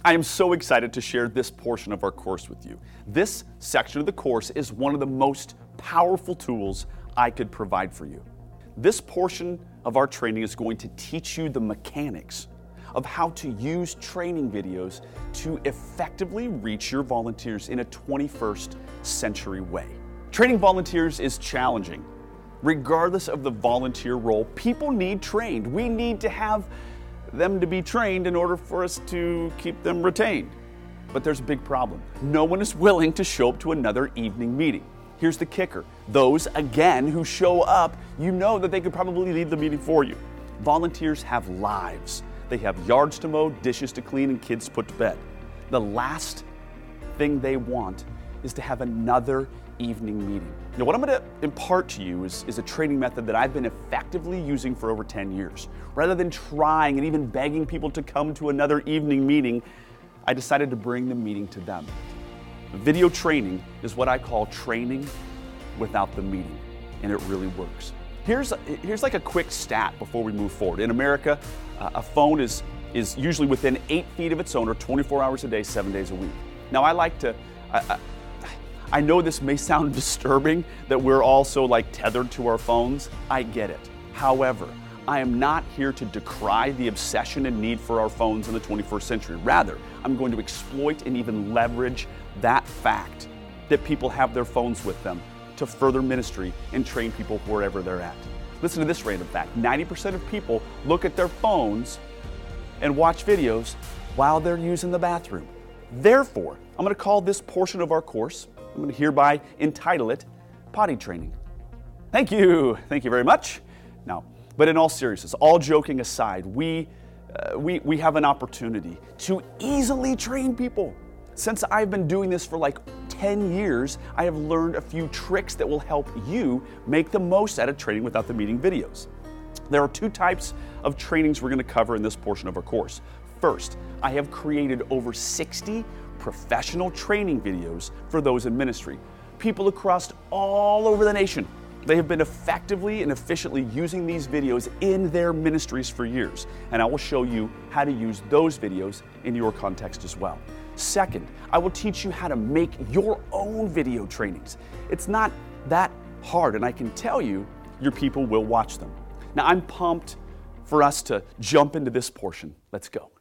I am so excited to share this portion of our course with you. This section of the course is one of the most powerful tools I could provide for you. This portion of our training is going to teach you the mechanics of how to use training videos to effectively reach your volunteers in a 21st century way. Training volunteers is challenging. Regardless of the volunteer role, people need trained. We need to have them to be trained in order for us to keep them retained. But there's a big problem. No one is willing to show up to another evening meeting. Here's the kicker. Those, again, who show up, you know that they could probably lead the meeting for you. Volunteers have lives. They have yards to mow, dishes to clean, and kids to put to bed. The last thing they want is to have another evening meeting. Now, what I'm going to impart to you is a training method that I've been effectively using for over 10 years. Rather than trying and even begging people to come to another evening meeting, I decided to bring the meeting to them. Video training is what I call training without the meeting, and it really works. Here's like a quick stat before we move forward. In America, a phone is usually within 8 feet of its owner 24 hours a day, 7 days a week. Now, I know this may sound disturbing that we're all so tethered to our phones. I get it. However, I am not here to decry the obsession and need for our phones in the 21st century. Rather, I'm going to exploit and even leverage that fact that people have their phones with them to further ministry and train people wherever they're at. Listen to this random fact. 90% of people look at their phones and watch videos while they're using the bathroom. Therefore, I'm going to call this portion of our course, I'm going to hereby entitle it Potty Training. Thank you. Thank you very much. Now, but in all seriousness, all joking aside, we have an opportunity to easily train people. Since I've been doing this for 10 years, I have learned a few tricks that will help you make the most out of training without the meeting videos. There are 2 types of trainings we're going to cover in this portion of our course. First, I have created over 60 professional training videos for those in ministry. People across all over the nation. They have been effectively and efficiently using these videos in their ministries for years, and I will show you how to use those videos in your context as well. Second, I will teach you how to make your own video trainings. It's not that hard, and I can tell you your people will watch them. Now, I'm pumped for us to jump into this portion. Let's go.